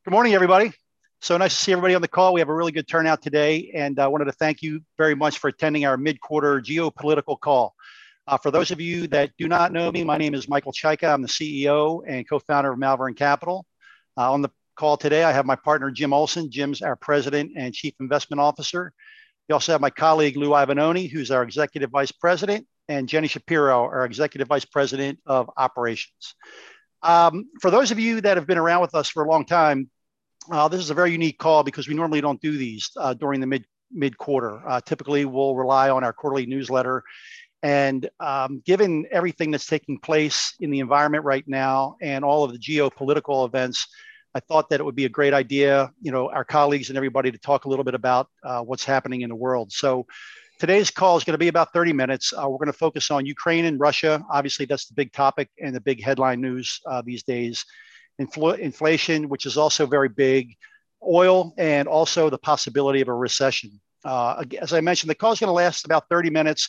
Good morning, everybody. So nice to see everybody on the call. We have a really good turnout today, and I wanted to thank you very much for attending our mid-quarter geopolitical call. For those of you that do not know me, my name is Michael Chaika. I'm the CEO and co-founder of Malvern Capital. On the call today, I have my partner, Jim Olson. Jim's our president and chief investment officer. We also have my colleague, Lou Ivanoni, who's our executive vice president, and Jenny Shapiro, our executive vice president of operations. For those of you that have been around with us for a long time, this is a very unique call because we normally don't do these during the mid quarter. Typically, we'll rely on our quarterly newsletter. And given everything that's taking place in the environment right now and all of the geopolitical events, I thought that it would be a great idea, our colleagues and everybody to talk a little bit about what's happening in the world. So today's call is going to be about 30 minutes. We're going to focus on Ukraine and Russia. Obviously, that's the big topic and the big headline news these days. Inflation, which is also very big, oil, and also the possibility of a recession. As I mentioned, the call is going to last about 30 minutes.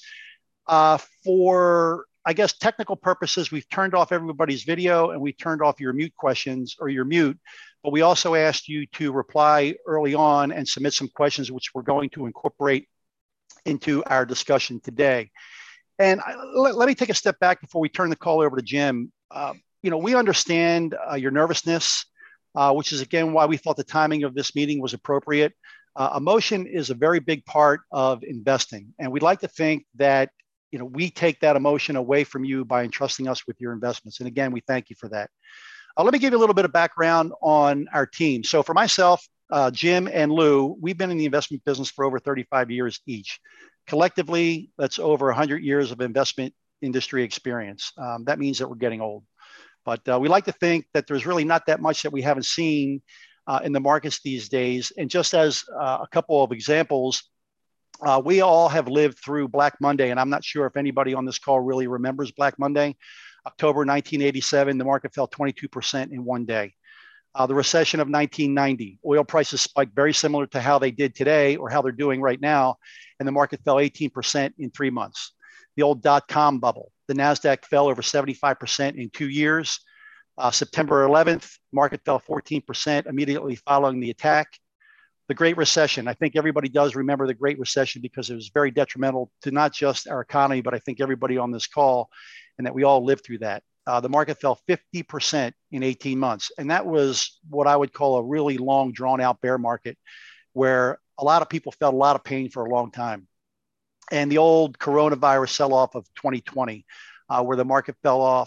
For, I guess, technical purposes, we've turned off everybody's video and we turned off your mute questions or your mute, but we also asked you to reply early on and submit some questions, which we're going to incorporate into our discussion today. And let me take a step back before we turn the call over to Jim. We understand your nervousness, which is, again, why we thought the timing of this meeting was appropriate. Emotion is a very big part of investing. And we'd like to think that, we take that emotion away from you by entrusting us with your investments. And again, we thank you for that. Let me give you a little bit of background on our team. So for myself, Jim and Lou, we've been in the investment business for over 35 years each. Collectively, that's over 100 years of investment industry experience. That means that we're getting old. But we like to think that there's really not that much that we haven't seen in the markets these days. And just as a couple of examples, we all have lived through Black Monday, and I'm not sure if anybody on this call really remembers Black Monday. October 1987, the market fell 22% in one day. The recession of 1990, oil prices spiked very similar to how they did today or how they're doing right now, and the market fell 18% in 3 months. The old dot-com bubble, the NASDAQ fell over 75% in 2 years. September 11th, market fell 14% immediately following the attack. The Great Recession, I think everybody does remember the Great Recession because it was very detrimental to not just our economy, but I think everybody on this call, and that we all lived through that. The market fell 50% in 18 months. And that was what I would call a really long, drawn out bear market where a lot of people felt a lot of pain for a long time. And the old coronavirus sell-off of 2020, where the market fell off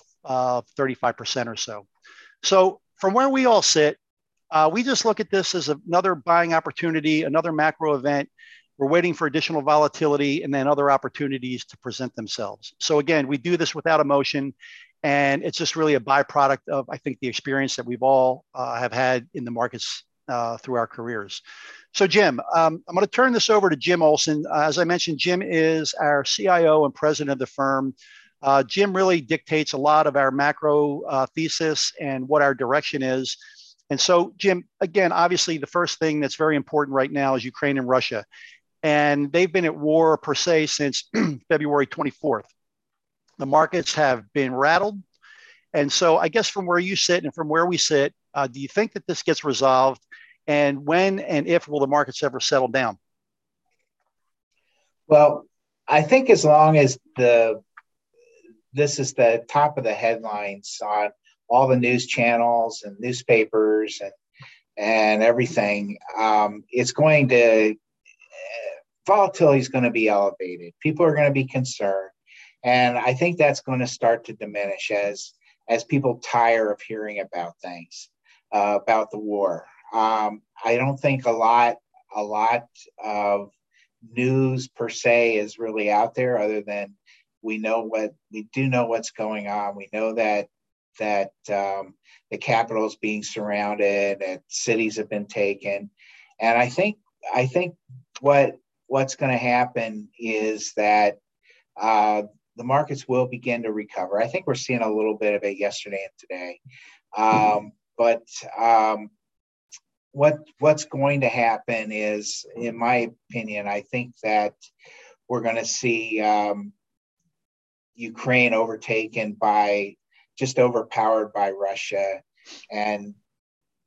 35% or so. So from where we all sit, we just look at this as another buying opportunity, another macro event. We're waiting for additional volatility and then other opportunities to present themselves. So again, we do this without emotion, and it's just really a byproduct of, I think, the experience that we've all have had in the markets through our careers. So Jim, I'm going to turn this over to Jim Olson. As I mentioned, Jim is our CIO and president of the firm. Jim really dictates a lot of our macro thesis and what our direction is. And so, Jim, again, obviously, the first thing that's very important right now is Ukraine and Russia. And they've been at war per se since February 24th. The markets have been rattled. And so I guess from where you sit and from where we sit, do you think that this gets resolved? And when and if will the markets ever settle down? Well, I think as long as this is the top of the headlines on all the news channels and newspapers and everything, it's going to volatility is going to be elevated. People are going to be concerned, and I think that's going to start to diminish as people tire of hearing about things about the war. I don't think a lot of news per se is really out there, other than we do know what's going on. We know that the capital is being surrounded, and cities have been taken. And I think what's going to happen is that the markets will begin to recover. I think we're seeing a little bit of it yesterday and today. But what's going to happen is, in my opinion, I think that we're going to see Ukraine overtaken by, just overpowered by Russia, and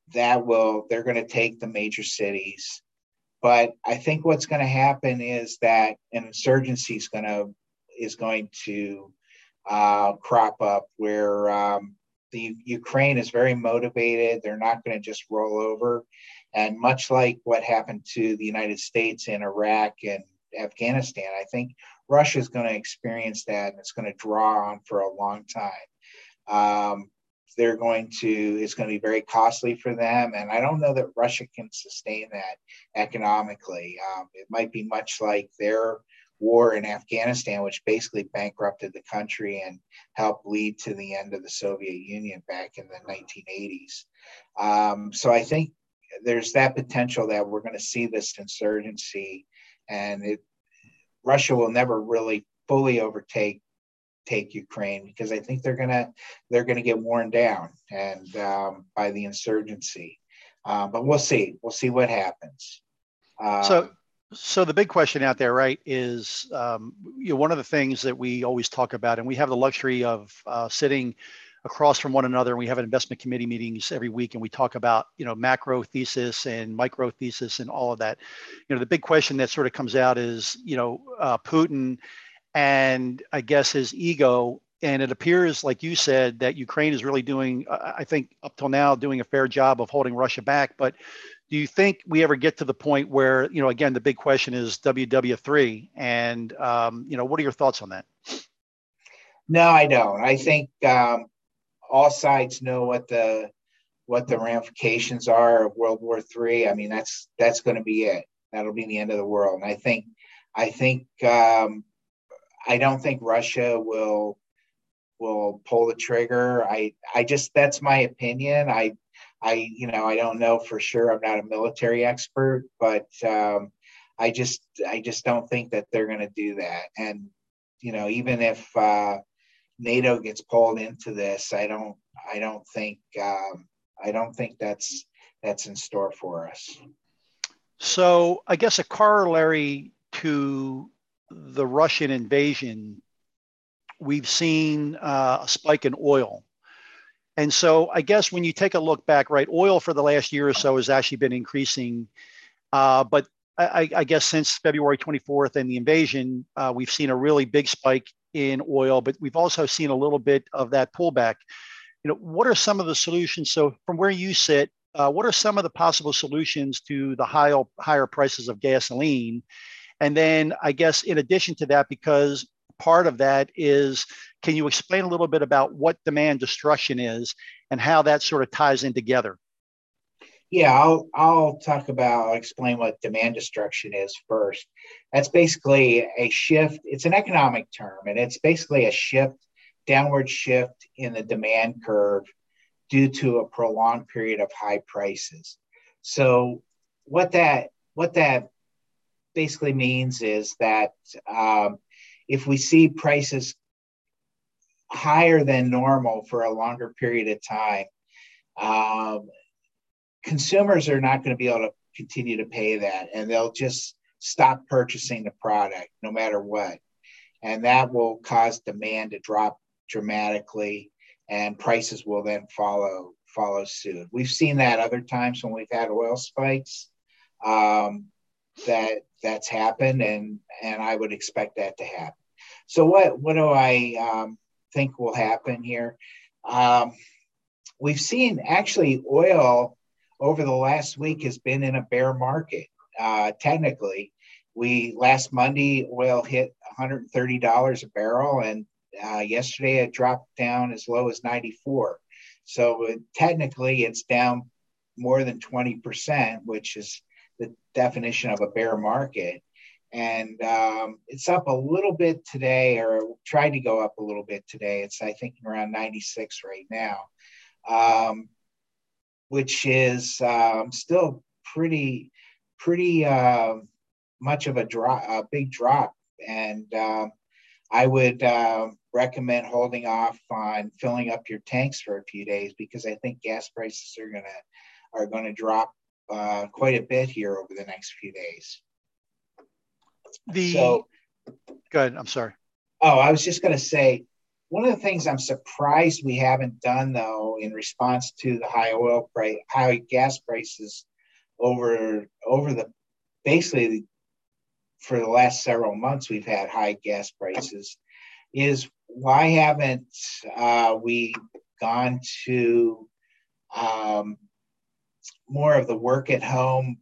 they're going to take the major cities. But I think what's going to happen is that an insurgency is going to crop up where the Ukraine is very motivated. They're not going to just roll over. And much like what happened to the United States in Iraq and Afghanistan, I think Russia is going to experience that, and it's going to draw on for a long time. It's going to be very costly for them. And I don't know that Russia can sustain that economically. It might be much like their war in Afghanistan, which basically bankrupted the country and helped lead to the end of the Soviet Union back in the 1980s. So I think there's that potential that we're going to see this insurgency, and Russia will never really fully overtake Ukraine, because I think they're gonna get worn down and by the insurgency. But we'll see what happens. So the big question out there, right, is one of the things that we always talk about, and we have the luxury of sitting across from one another, and we have investment committee meetings every week, and we talk about macro thesis and micro thesis and all of that. The big question that sort of comes out is Putin and I guess his ego. And it appears, like you said, that Ukraine is really doing, I think up till now, doing a fair job of holding Russia back. But do you think we ever get to the point where, again, the big question is WW3? And, what are your thoughts on that? No, I don't. I think all sides know what the ramifications are of World War III. I mean, that's going to be it. That'll be the end of the world. And I don't think Russia will pull the trigger. That's my opinion. I don't know for sure. I'm not a military expert, but I just don't think that they're going to do that. And even if NATO gets pulled into this, I don't think that's in store for us. So I guess a corollary to the Russian invasion, we've seen a spike in oil. And so I guess when you take a look back, right, oil for the last year or so has actually been increasing. But I guess since February 24th and the invasion, we've seen a really big spike in oil, but we've also seen a little bit of that pullback. What are some of the solutions? So from where you sit, what are some of the possible solutions to the higher prices of gasoline? And then I guess in addition to that, because part of that is, can you explain a little bit about what demand destruction is and how that sort of ties in together? Yeah, I'll explain what demand destruction is first. That's basically a shift. It's an economic term, and it's basically a downward shift in the demand curve due to a prolonged period of high prices. So what that basically means is that if we see prices higher than normal for a longer period of time, consumers are not going to be able to continue to pay that, and they'll just stop purchasing the product no matter what. And that will cause demand to drop dramatically, and prices will then follow suit. We've seen that other times when we've had oil spikes. That's happened, and I would expect that to happen. So what do I think will happen here? We've seen actually oil over the last week has been in a bear market. Technically, last Monday oil hit $130 a barrel, and yesterday it dropped down as low as 94. So technically, it's down more than 20%, which is the definition of a bear market. And it's up a little bit today, or tried to go up a little bit today. It's, I think, around 96 right now, which is still pretty much of a big drop. And I would recommend holding off on filling up your tanks for a few days, because I think gas prices are gonna drop quite a bit here over the next few days. Go ahead. I'm sorry. Oh, I was just going to say, One of the things I'm surprised we haven't done, though, in response to the high gas prices over the basically for the last several months, we've had high gas prices, is why haven't we gone to more of the work at home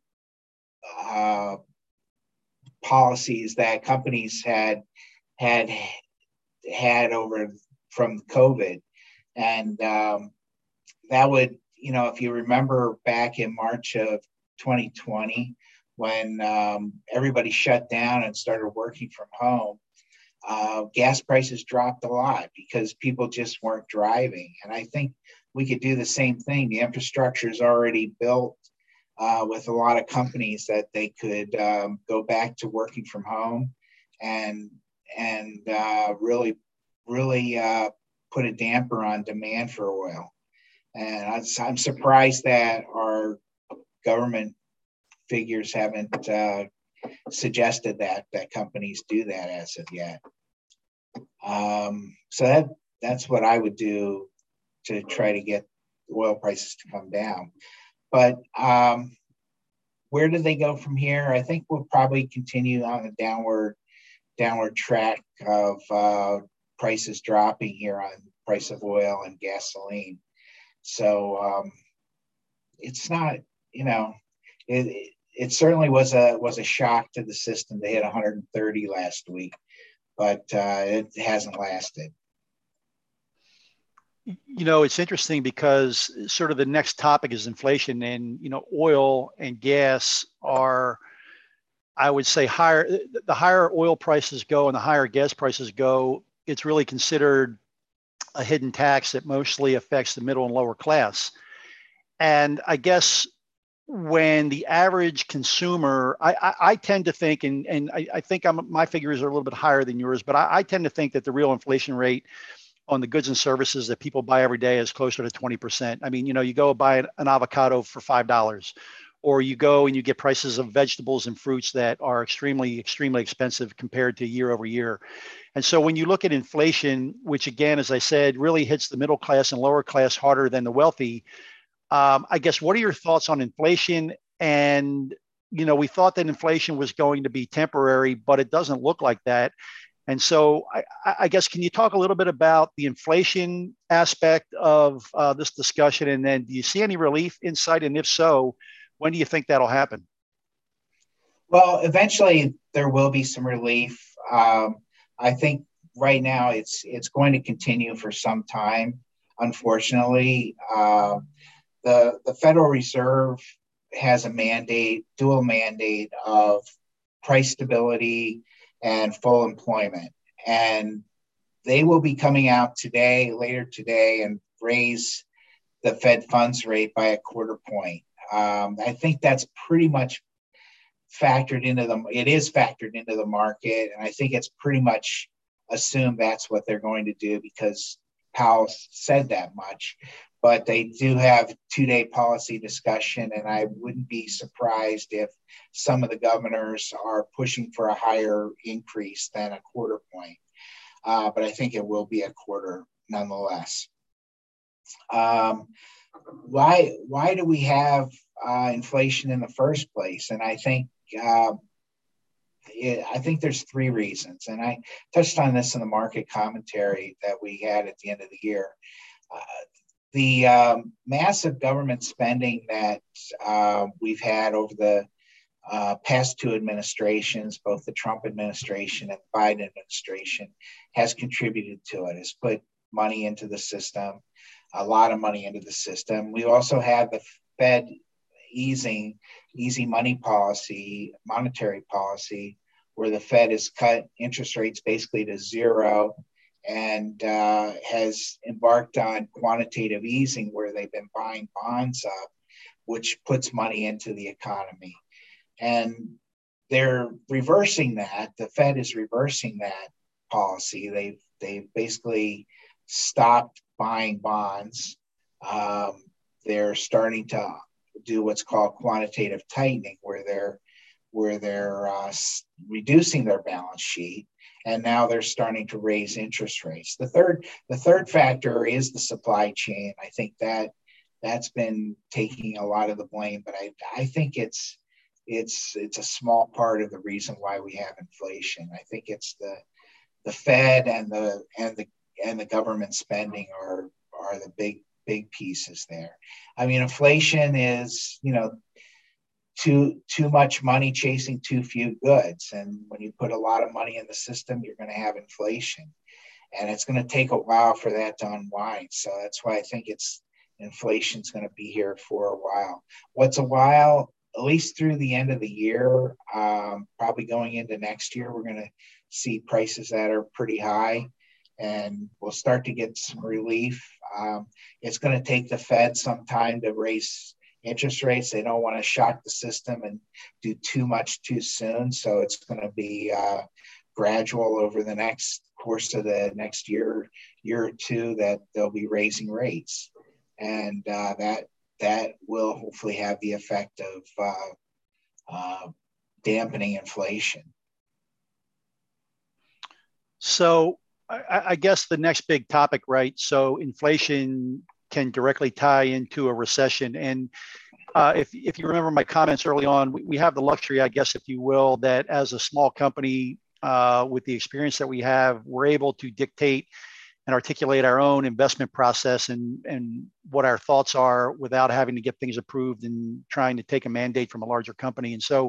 policies that companies had over from COVID. And that would, if you remember back in March of 2020, when everybody shut down and started working from home, gas prices dropped a lot because people just weren't driving. And I think we could do the same thing. The infrastructure is already built with a lot of companies that they could go back to working from home and really put a damper on demand for oil. And I'm surprised that our government figures haven't suggested that companies do that as of yet. So that's what I would do to try to get oil prices to come down. But where do they go from here? I think we'll probably continue on a downward track of prices dropping here on price of oil and gasoline. So it's not, it certainly was a shock to the system to hit 130 last week, but it hasn't lasted. It's interesting because sort of the next topic is inflation, and oil and gas are, I would say, higher. The higher oil prices go and the higher gas prices go, it's really considered a hidden tax that mostly affects the middle and lower class. And I guess when the average consumer, I tend to think, and I think my figures are a little bit higher than yours, but I tend to think that the real inflation rate on the goods and services that people buy every day is closer to 20%. I mean, you go buy an avocado for $5, or you go and you get prices of vegetables and fruits that are extremely, extremely expensive compared to year over year. And so when you look at inflation, which again, as I said, really hits the middle class and lower class harder than the wealthy, I guess, what are your thoughts on inflation? And, we thought that inflation was going to be temporary, but it doesn't look like that. And so I guess, can you talk a little bit about the inflation aspect of this discussion? And then do you see any relief in sight? And if so, when do you think that'll happen? Well, eventually there will be some relief. I think right now it's going to continue for some time, unfortunately. The Federal Reserve has a dual mandate of price stability and full employment. And they will be coming out later today, and raise the Fed funds rate by a quarter point. I think that's pretty much it is factored into the market. And I think it's pretty much assumed that's what they're going to do because Powell said that much. But they do have 2-day policy discussion, and I wouldn't be surprised if some of the governors are pushing for a higher increase than a quarter point. But I think it will be a quarter nonetheless. Why do we have inflation in the first place? And I think there's 3 reasons, and I touched on this in the market commentary that we had at the end of the year. The massive government spending that we've had over the past 2 administrations, both the Trump administration and the Biden administration, has contributed to it. Has put money into the system, a lot of money into the system. We also have the Fed easy money policy, monetary policy, where the Fed has cut interest rates basically to zero, and has embarked on quantitative easing, where they've been buying bonds up, which puts money into the economy. And they're reversing that. The Fed is reversing that policy. They've basically stopped buying bonds. They're starting to do what's called quantitative tightening, where reducing their balance sheet, and now they're starting to raise interest rates. The third factor is the supply chain. I think that's been taking a lot of the blame, but I think it's a small part of the reason why we have inflation. I think it's the Fed and the government spending are the big pieces there. I mean, inflation is, too much money chasing too few goods. And when you put a lot of money in the system, you're going to have inflation. And it's going to take a while for that to unwind. So that's why I think inflation's going to be here for a while. What's a while? At least through the end of the year, probably going into next year, we're going to see prices that are pretty high, and we'll start to get some relief. It's going to take the Fed some time to raise interest rates. They don't want to shock the system and do too much too soon. So it's going to be gradual over the next course of the next year or two that they'll be raising rates. And that will hopefully have the effect of dampening inflation. So I guess the next big topic, right? So inflation can directly tie into a recession. And if you remember my comments early on, we have the luxury, I guess, if you will, that as a small company with the experience that we have, we're able to dictate and articulate our own investment process and what our thoughts are without having to get things approved and trying to take a mandate from a larger company. And so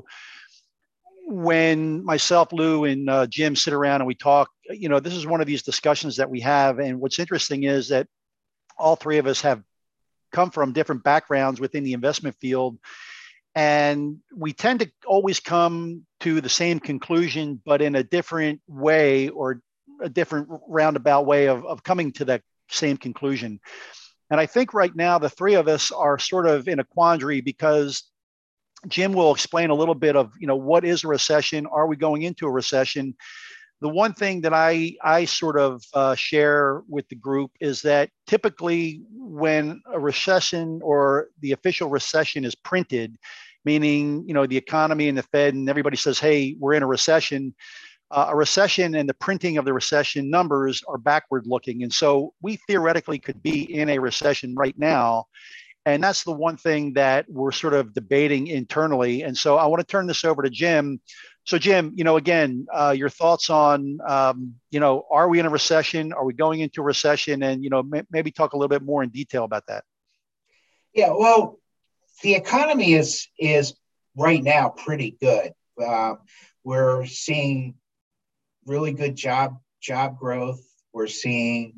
when myself, Lou, and Jim sit around and we talk, this is one of these discussions that we have. And what's interesting is that all three of us have come from different backgrounds within the investment field. And we tend to always come to the same conclusion, but in a different way or a different roundabout way of coming to that same conclusion. And I think right now, the three of us are sort of in a quandary because Jim will explain a little bit of, what is a recession? Are we going into a recession? The one thing that I sort of share with the group is that typically when a recession or the official recession is printed, meaning, the economy and the Fed and everybody says, hey, we're in a recession and the printing of the recession numbers are backward looking. And so we theoretically could be in a recession right now. And that's the one thing that we're sort of debating internally. And so I want to turn this over to Jim. So Jim, again, your thoughts on, are we in a recession? Are we going into a recession? And, maybe talk a little bit more in detail about that. Yeah, well, the economy is right now pretty good. We're seeing really good job growth. We're seeing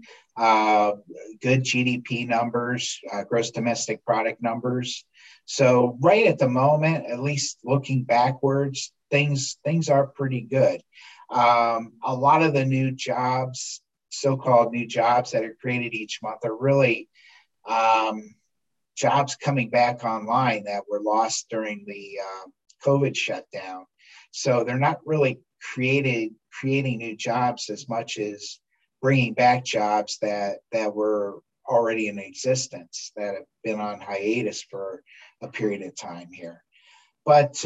good GDP numbers, gross domestic product numbers. So right at the moment, at least looking backwards, things are pretty good. A lot of the new jobs, so-called new jobs that are created each month are really jobs coming back online that were lost during the COVID shutdown. So they're not really creating new jobs as much as bringing back jobs that were already in existence, that have been on hiatus for a period of time here. But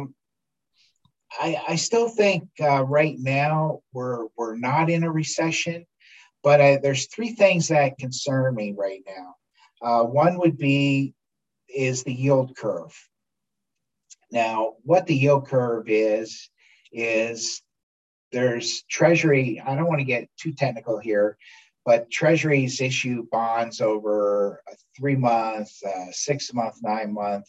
I still think right now we're not in a recession, but there's three things that concern me right now. One is the yield curve. Now, what the yield curve is there's Treasury. I don't want to get too technical here, but Treasuries issue bonds over a 3-month, 6-month, 9-month,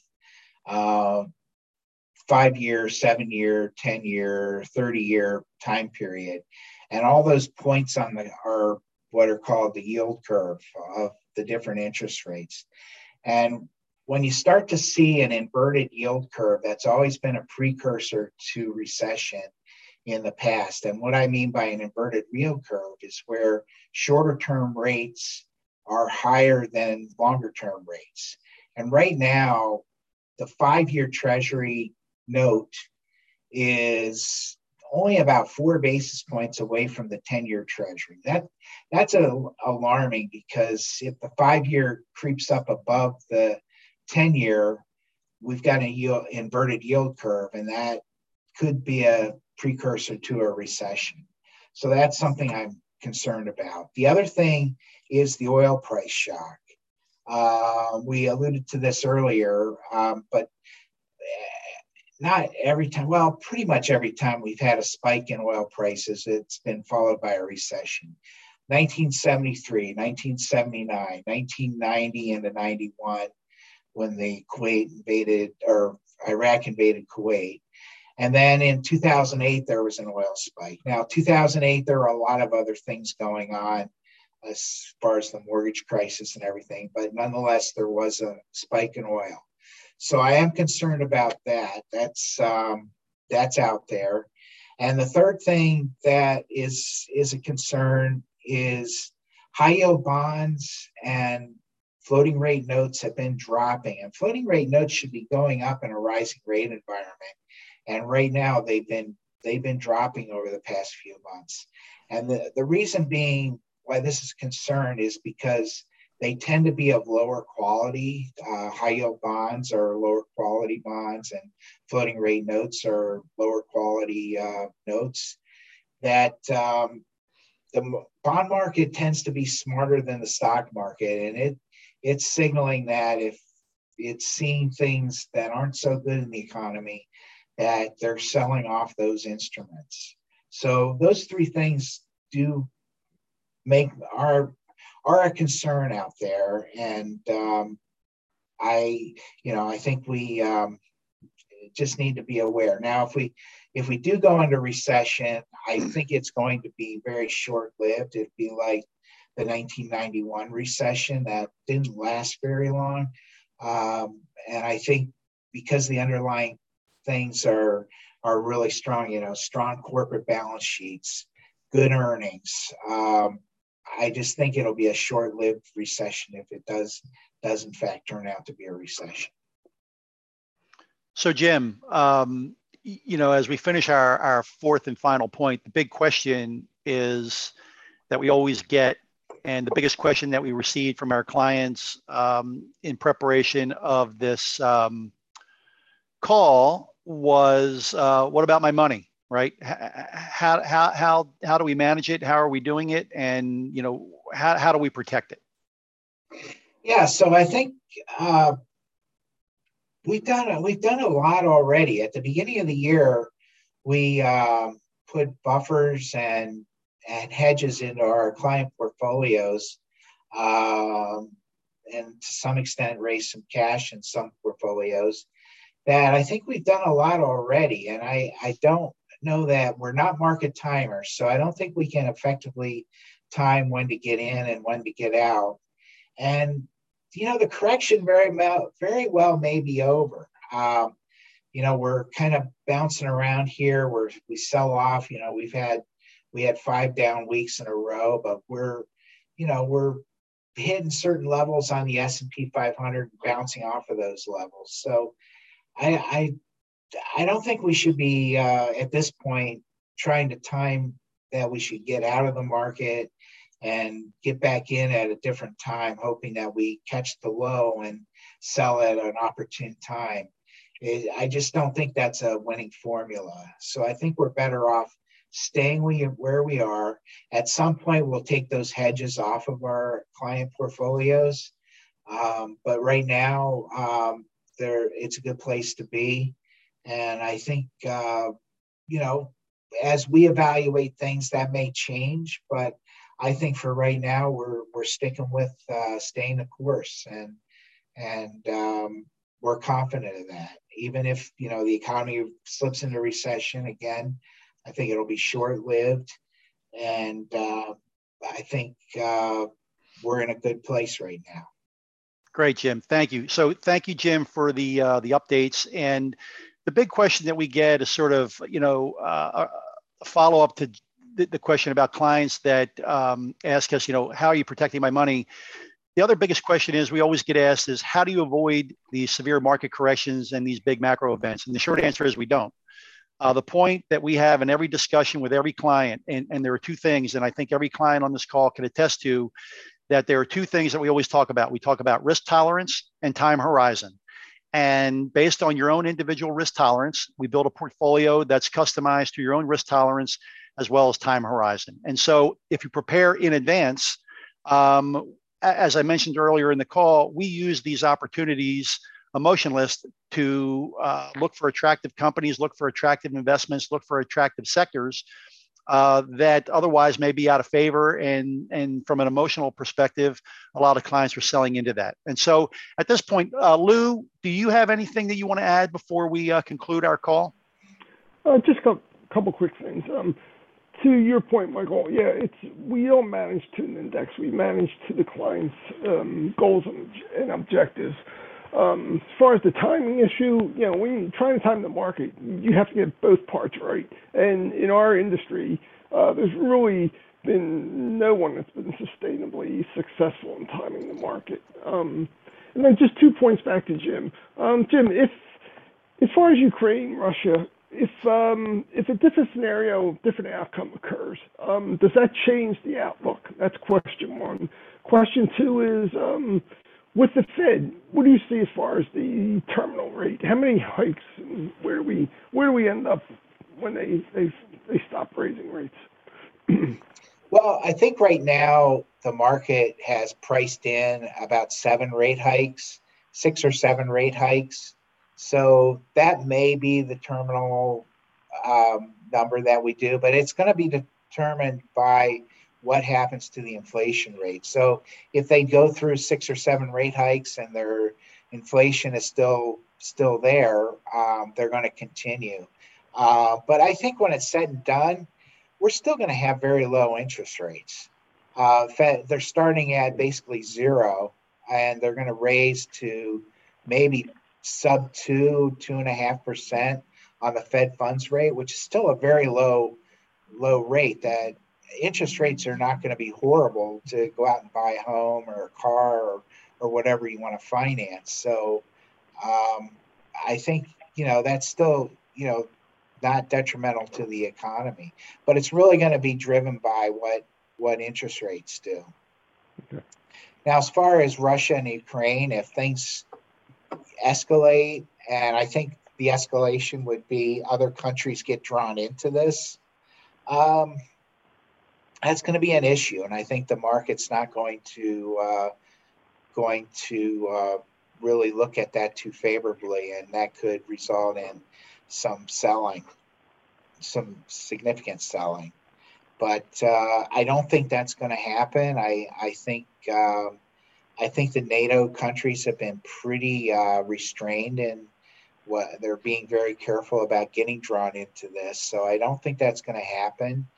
5-year, 7-year, 10-year, 30-year time period. And all those points are what are called the yield curve of the different interest rates. And when you start to see an inverted yield curve, that's always been a precursor to recession in the past. And what I mean by an inverted yield curve is where shorter term rates are higher than longer term rates. And right now, the 5-year Treasury note is only about 4 basis points away from the 10-year Treasury. That's alarming, because if the 5-year creeps up above the 10-year, we've got an inverted yield curve, and could be a precursor to a recession. So that's something I'm concerned about. The other thing is the oil price shock. We alluded to this earlier, but not every time, well, pretty much every time we've had a spike in oil prices, it's been followed by a recession. 1973, 1979, 1990 into 91, when the Kuwait invaded, or Iraq invaded Kuwait. And then in 2008, there was an oil spike. Now, 2008, there were a lot of other things going on as far as the mortgage crisis and everything, but nonetheless, there was a spike in oil. So I am concerned about that. That's out there. And the third thing that is a concern is high yield bonds and floating rate notes have been dropping, and floating rate notes should be going up in a rising rate environment. And right now they've been dropping over the past few months. And the reason being why this is concerned is because they tend to be of lower quality. High yield bonds are lower quality bonds, and floating rate notes are lower quality notes. That the bond market tends to be smarter than the stock market, and it's signaling that if it's seeing things that aren't so good in the economy, that they're selling off those instruments. So those three things do make are a concern out there, and I think we just need to be aware. Now, if we do go into recession, I think it's going to be very short-lived. It'd be like the 1991 recession that didn't last very long, and I think because the underlying things are really strong, strong corporate balance sheets, good earnings. I just think it'll be a short-lived recession if it does in fact turn out to be a recession. So Jim, as we finish our fourth and final point, the big question is that we always get, and the biggest question that we received from our clients in preparation of this call was, what about my money? Right? How do we manage it? How are we doing it? And how do we protect it? Yeah, so I think we've done a lot already. At the beginning of the year, we put buffers and hedges into our client portfolios, and to some extent raised some cash in some portfolios. That I think we've done a lot already, and I don't know that we're not market timers, so I don't think we can effectively time when to get in and when to get out. And the correction very well may be over. We're kind of bouncing around here where we sell off. We had 5 down weeks in a row, but we're hitting certain levels on the S&P 500, bouncing off of those levels. So I don't think we should be at this point trying to time that we should get out of the market and get back in at a different time, hoping that we catch the low and sell at an opportune time. I just don't think that's a winning formula. So I think we're better off staying where we are. At some point, we'll take those hedges off of our client portfolios. But right now, it's a good place to be. And I think, as we evaluate things, that may change. But I think for right now, we're sticking with staying the course, and we're confident of that. Even if the economy slips into recession again, I think it'll be short-lived, and I think we're in a good place right now. Great, Jim. Thank you. So thank you, Jim, for the updates. And the big question that we get is sort of a follow-up to the question about clients that ask us, how are you protecting my money? The other biggest question is we always get asked is, how do you avoid these severe market corrections and these big macro events? And the short answer is we don't. The point that we have in every discussion with every client, and there are two things, and I think every client on this call can attest to, that there are two things that we always talk about. We talk about risk tolerance and time horizon. And based on your own individual risk tolerance, we build a portfolio that's customized to your own risk tolerance as well as time horizon. And so if you prepare in advance, as I mentioned earlier in the call, we use these opportunities, emotion list, to look for attractive companies, look for attractive investments, look for attractive sectors that otherwise may be out of favor. And from an emotional perspective, a lot of clients are selling into that. And so at this point, Lou, do you have anything that you want to add before we conclude our call? Just a couple quick things. To your point, Michael, yeah, we don't manage to an index. We manage to the client's goals and objectives. As far as the timing issue, when you're trying to time the market, you have to get both parts right. And in our industry, there's really been no one that's been sustainably successful in timing the market. And then just 2 points back to Jim. Jim, if as far as Ukraine, Russia, if a different scenario, different outcome occurs, does that change the outlook? That's question one. Question two is, with the Fed, what do you see as far as the terminal rate? How many hikes? And where do we end up when they stop raising rates? Well, I think right now the market has priced in about 7 rate hikes, 6 or 7 rate hikes. So that may be the terminal number that we do, but it's going to be determined by what happens to the inflation rate. So if they go through 6 or 7 rate hikes and their inflation is still there, they're going to continue. But I think when it's said and done, we're still going to have very low interest rates. They're starting at basically 0, and they're going to raise to maybe sub 2.5% on the Fed funds rate, which is still a very low rate. That interest rates are not going to be horrible to go out and buy a home or a car or whatever you want to finance. So I think, that's still, not detrimental to the economy, but it's really going to be driven by what interest rates do. Okay. Now, as far as Russia and Ukraine, if things escalate, and I think the escalation would be other countries get drawn into this, that's going to be an issue, and I think the market's not going to really look at that too favorably, and that could result in some significant selling. But I don't think that's going to happen. I think the NATO countries have been pretty restrained in what they're being very careful about getting drawn into this. So I don't think that's going to happen.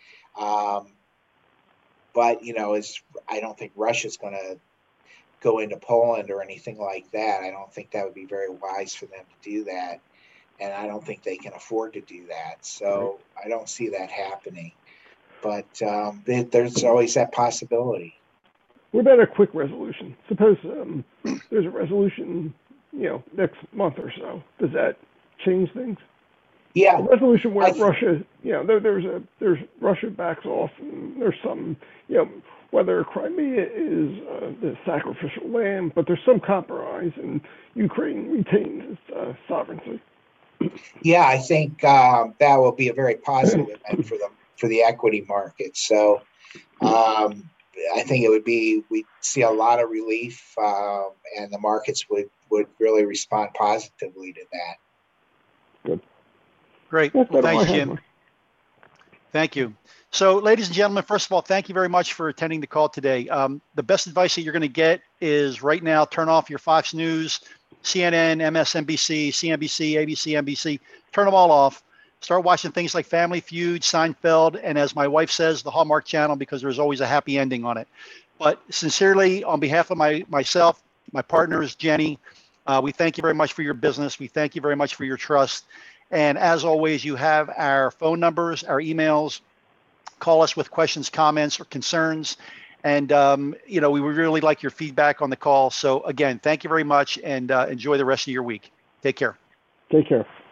But I don't think Russia's going to go into Poland or anything like that. I don't think that would be very wise for them to do that, and I don't think they can afford to do that. So right. I don't see that happening. But there's always that possibility. What about a quick resolution? Suppose there's a resolution, next month or so. Does that change things? Yeah. A resolution where Russia, there's Russia backs off, and there's some, whether Crimea is the sacrificial lamb, but there's some compromise, and Ukraine retains its sovereignty. Yeah, I think that will be a very positive event for the equity market. So I think we'd see a lot of relief, and the markets would really respond positively to that. Good. Great. Well, thanks, Jim. Thank you. So, ladies and gentlemen, first of all, thank you very much for attending the call today. The best advice that you're going to get is right now, turn off your Fox News, CNN, MSNBC, CNBC, ABC, NBC. Turn them all off. Start watching things like Family Feud, Seinfeld, and as my wife says, the Hallmark Channel, because there's always a happy ending on it. But sincerely, on behalf of myself, my partners, Jenny, we thank you very much for your business. We thank you very much for your trust. And as always, you have our phone numbers, our emails. Call us with questions, comments, or concerns. And, we would really like your feedback on the call. So again, thank you very much, and enjoy the rest of your week. Take care. Take care.